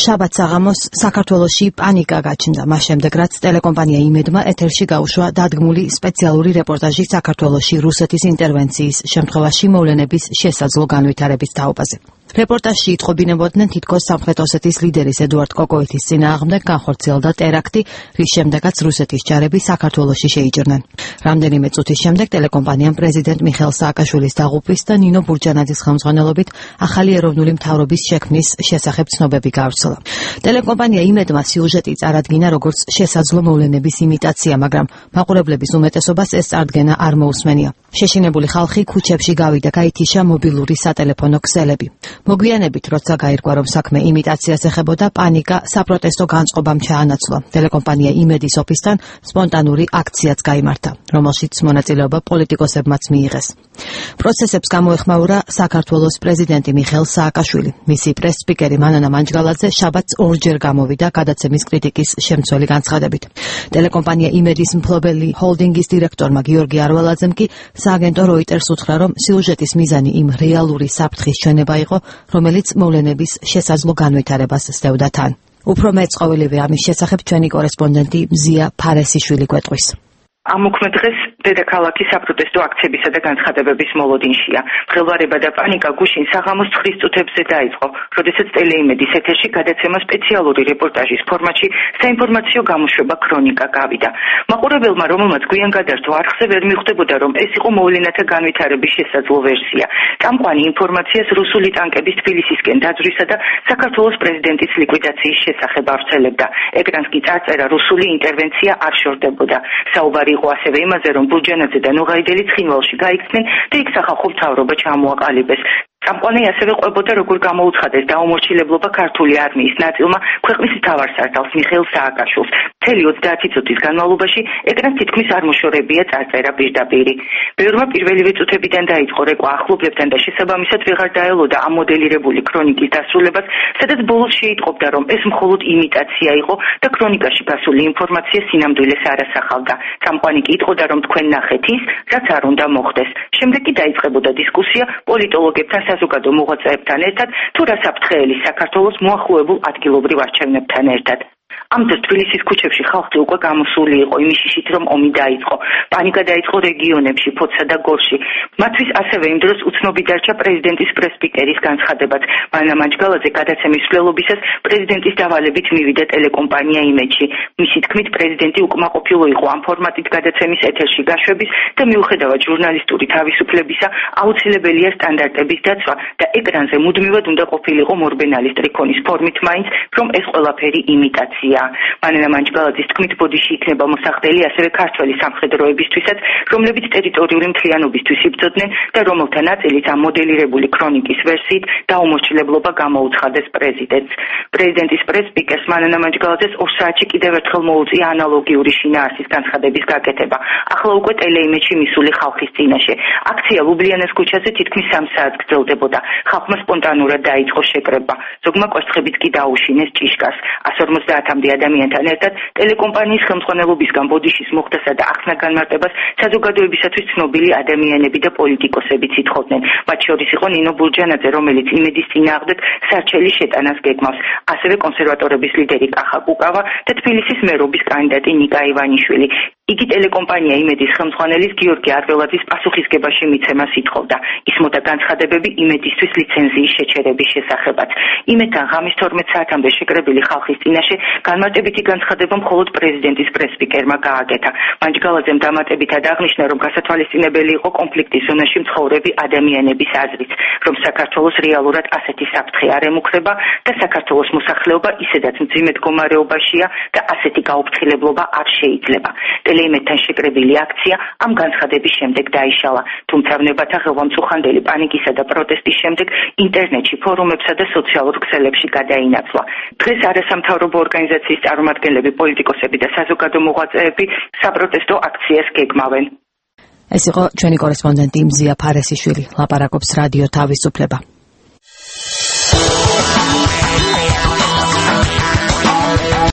შაბათ საღამოს საქართველოში პანიკა გაჩნდა, მას შემდეგ რაც ტელეკომპანია იმედმა ეთერში გაუშვა დადგმული სპეციალური რეპორტაჟი საქართველოში რუსეთის ინტერვენციის შემთხვევაში მოვლენების შესაძლო განვითარების თაობაზე. რეპორტაჟში იტყობინებოდნენ თითქოს სამხრეთ ოსეთის ლიდერის ედუარდ კოკოიძის წინააღმდეგ განხორციელდა ტერაქტი, რის შემდეგაც რუსეთის ჯარები საქართველოში შეიჭრნენ. რამდენიმე წუთის შემდეგ ტელეკომპანიამ პრეზიდენტ მიხეილ სააკაშვილის დაღუპვის და ნინო ბურჯანაძის ხელმძღვანელობით ახალი ეროვნული მთავრობის შექმნის შესახებ ცნობები გავრცელა. ტელეკომპანია იმედმა სიუჟეტი წარადგინა როგორც შესაძლო მოვლენების იმიტაცია, მაგრამ მაყურებლების უმეტესობას ეს წარდგენა არ მოусმენია. შეშინებული ხალხი ქუჩებში გავიდა, გაითიშა მობილური სატელეფონო ქსელები. მოგვიანებით, როცა გაირკვა, რომ საქმე იმიტაციას ეხებოდა, პანიკა საპროტესტო განწყობამ ჩაანაცვლა. ტელეკომპანია იმედის ოფისთან სპონტანური აქციაც გაიმართა, რომელშიც მონაწილეობა პოლიტიკოსებმაც მიიღეს. პროცესებს გამოეხმაურა საქართველოს პრეზიდენტი მიხეილ სააკაშვილი. მისი პრეს-სპიკერი მანანა მანჯგალაძე შაბათს ორჯერ გამოვიდა გადაცემის კრიტიკის შემცველი განცხადებით. ტელეკომპანია იმედის მფლობელი ჰოლდინგის დირექტორმა გიორგი არვალაძემ კი სააგენტო როიტერს უთხრა, რომ სიუჟეტის მიზანი იმ რეალური საფრთხის ჩვენება იყო, რომელიც მოვლენების შესაძლო განვითარებას სდევდა თან. უფრო მეწყობილივე ამის შესახებ ჩვენი კორესპონდენტი მზია ფარესიშვილი გვეტყვის. ამ უქმე დღეს დედაქალაქის საპროტესტო აქციებისა და განცხადებების მოლოდინშია. მღელვარება და პანიკა გუშინ საღამოს 9 წუთებზე დაიწყო, როდესაც ტელეიმედის ეთერში გადაცემა სპეციალური რეპორტაჟის ფორმატში საინფორმაციო გამოშვება ქრონიკა გავიდა. მაყურებელმა, რომელმაც გვიან გადართო არხზე, ვერ მიხვდებოდა, რომ ეს იყო მოვლენათა განვითარების შესაძლო ვერსია. წამყვანი ინფორმაციას რუსული ტანკების თბილისისკენ დაძვრისა და საქართველოს პრეზიდენტის ლიკვიდაციის შესახებ ავრცელებდა. ეკრანს კი წარწერა რუსული ინტერვენცია არ შორდებოდა. საუბარი იყო ასევე იმაზე, რომ ბურჯანაძე და ნუღაიდელი ცხინვალში გაიქცნენ და იქ სახალხო მთავრობა ჩამოაყალიბეს. წამყვანი ასევე ყვებოდა, როგორ გამოუცხადეს დაუმორჩილებლობა ქართული არმიის ნაწილმა ქვეყნის მთავარსარდალს მიხეილ სააკაშვილს. მთელი 30 წუთის განმავლობაში ეკრანს თითქმის არ მოშორებია წარწერა პირდაპირი. ბევრმა პირველივე წუთებიდან დაიწყო რეკვა ახლობლებთან და შესაბამისად ვეღარ დაელოდა ამ მოდელირებული ქრონიკის დასრულებას, სადაც ბოლოს შეიტყობდა, რომ ეს მხოლოდ იმიტაცია იყო და ქრონიკაში გასული ინფორმაცია სინამდვილეს არ ასახავდა. წამყვანი კი იტყოდა, რომ თქვენ ნახეთ ის, რაც არ უნდა მოხდეს. შემდეგ კი დაიწყებოდა დისკუსია პოლიტოლოგებთან, საზოგადო მოღვაწეებთან ერთად, თუ რა საფრთხეელი საქართველოს მოახლოებულ ადგილობრივ არჩევნებთან ერთად. ამ დროს თბილისის ქუჩებში ხალხი უკვე გამოსული იყო იმის შიშით, რომ ომი დაიწყო. პანიკა დაიწყო რეგიონებში, ფოთსა და გორში. მათთვის ასევე იმ დროს უცნობი დარჩა პრეზიდენტის პრეს-სპიკერის განცხადებაც. მანანა მანჯგალაძე გადაცემის მცველობისას პრეზიდენტის დავალებით მივიდა ტელეკომპანია იმედში. მისი თქმით, პრეზიდენტი უკმაყოფილო იყო ამ ფორმატით გადაცემის ეთერში გაშვების და მიუხედავად ჟურნალისტური თავისუფლებისა, აუცილებელია სტანდარტების დაცვა და ეკრანზე მუდმივად უნდა ყოფილიყო მორბენალის ტრიქონის ფორმით მაინც, რომ ეს ყველაფერი იმიტაცია. მანანა მანჯგალაძის თქმით, ბოდიში იქნება მოსახდელი ასევე ქართველი სამხედროებისთვისაც, რომლებიც ტერიტორიული მთლიანობისთვის იბრძოდნენ და რომელთა ნაწილიც ამ მოდელირებული ქრონიკის ვერსიით დაუმორჩილებლობა გამოუცხადეს პრეზიდენტს. პრეზიდენტის პრეს-სპიკერს მანანა მანჯგალაძეს 2 საათში კიდევ ერთხელ მოუწია ანალოგიური შინაარსის განცხადების გაკეთება. ახლა უკვე ტელეიმედში მისული ხალხის წინაშე. აქცია ლუბლიანის ქუჩაზე თითქმის 3 საათს გრძელდებოდა. ხალხმა სპონტანურად დაიწყო შეკრება. ზოგმა კვერცხებით კი დაუშინეს ჭიშკარს. 150-მდე ადამიანთან ერთად ტელეკომპანიის ხელმძღვანელობისგან ბოდიშის მოხდასა და ახსნა განმარტებას საზოგადოებისათვის ცნობილი ადამიანები და პოლიტიკოსებიც ითხოვდნენ. მათ შორის იყო ნინო ბურჯანაძე, რომელიც იმედის წინააღმდეგ სარჩელი შეტანას გეგმავს. ასევე კონსერვატორების ლიდერი კახა კუკავა და თბილისის მერობის კანდიდატი ნიკა ივანიშვილი. იგი ტელეკომპანია იმედის ხელმძღვანელის გიორგი არველაძის პასუხისგებაში მიცემას ითხოვდა. ისმოდა განცხადებები იმედისთვის ლიცენზიის შეჩერების შესახებაც. იმედთან ღამის 12 საათამდე შეკრებილი ხალხის წინაშე განმარტებითი განცხადება მხოლოდ პრეზიდენტის პრეს-სპიკერმა გააკეთა. მანჯგალაძემ დამატებითად აღნიშნა, რომ გასათვალისწინებელი იყო კონფლიქტის ზონაში მცხოვრები ადამიანების აზრით, რომ საქართველოს რეალურად ასეთი საფრთხე არ ემუქრება და საქართველოს მოსახლეობა ისედაც მძიმე მდგომარეობაშია და ასეთი გაუფრთხილებლობა არ შეიძლება. ტელეიმედთან შეკრებილი აქცია ამ განცხადების შემდეგ დაიშალა, თუმცა ვნებათა ხელმწუხანდელი პანიკისა და პროტესტის შემდეგ ინტერნეტში, ფორუმებსა და სოციალურ ქსელებში გადაინაცვლა. დღეს არასამთავრობო ორგანიზაციის წარმომადგენლები, პოლიტიკოსები და საზოგადო მოღვაწეები საპროტესტო აქციას გეგმავენ. ეს იყო ჩვენი კორესპონდენტი მზია ფარესიშვილი, ლაპარაკობს რადიო თავისუფლება.